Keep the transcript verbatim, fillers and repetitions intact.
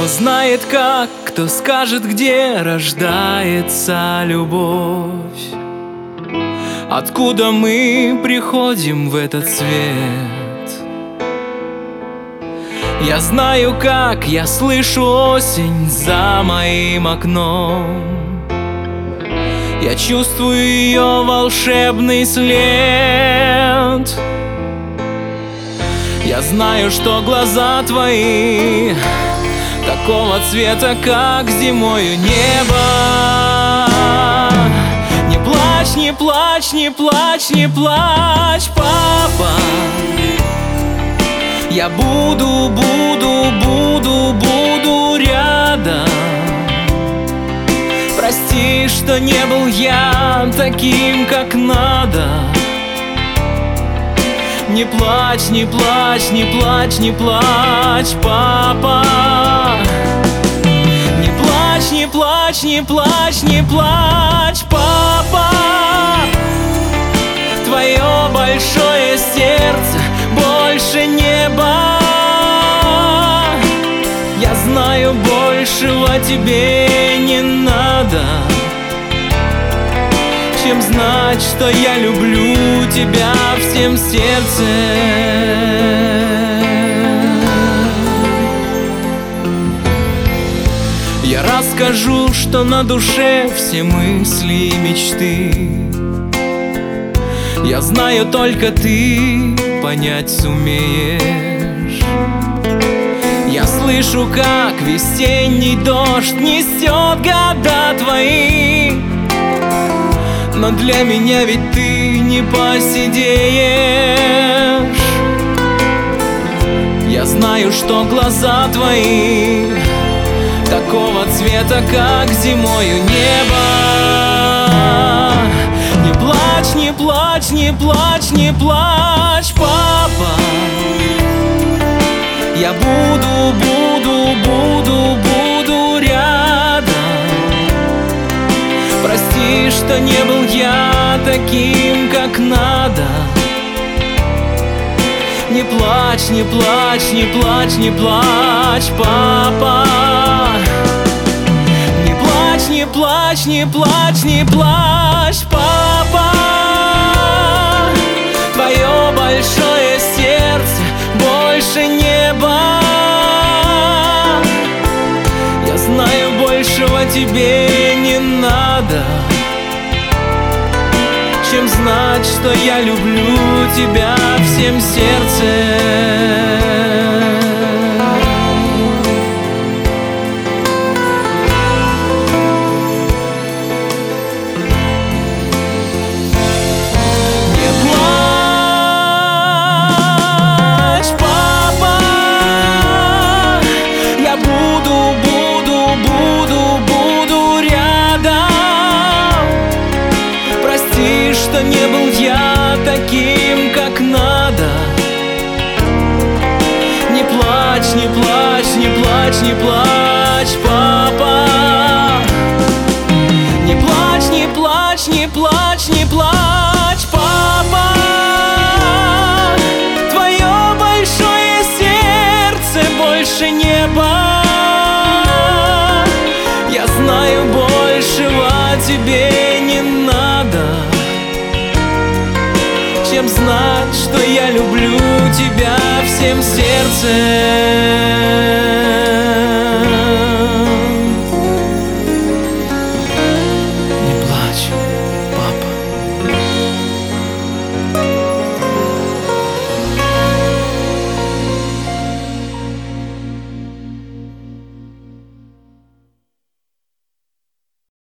Кто знает как, кто скажет, где рождается любовь? Откуда мы приходим в этот свет? Я знаю как, я слышу осень за моим окном. Я чувствую ее волшебный след. Я знаю, что глаза твои такого цвета, как зимою небо. Не плачь, не плачь, не плачь, не плачь, папа. Я буду, буду, буду, буду рядом. Прости, что не был я таким, как надо. Не плачь, не плачь, не плачь, не плачь, папа. Не плачь, не плачь, не плачь, не плачь, папа. Твое большое сердце больше неба. Я знаю, большего тебе не надо, чем знать, что я люблю тебя всем сердцем. Я расскажу, что на душе все мысли и мечты. Я знаю, только ты понять сумеешь. Я слышу, как весенний дождь несет года твои. Но для меня ведь ты не посидеешь. Я знаю, что глаза твои такого цвета, как зимою небо. Не плачь, не плачь, не плачь, не плачь, папа. Я буду, буду, буду, буду рядом. Прости, что не был я таким, как надо. Не плачь, не плачь, не плачь, не плачь, папа. Не плачь, не плачь, не плачь, не плачь, папа. Твое большое сердце больше неба. Я знаю, большего тебе не надо, чем знать, что я люблю тебя всем сердцем. Не плачь, папа. Я буду, буду, буду, буду рядом. Прости, что не был я таким, как надо. Не плачь, не плачь, не плачь, не плачь, папа. Не плачь, не плачь, не плачь, не плачь, папа. Твое большое сердце больше неба. Я знаю, большего тебе не надо, чем знать, что я люблю тебя всем сердцем.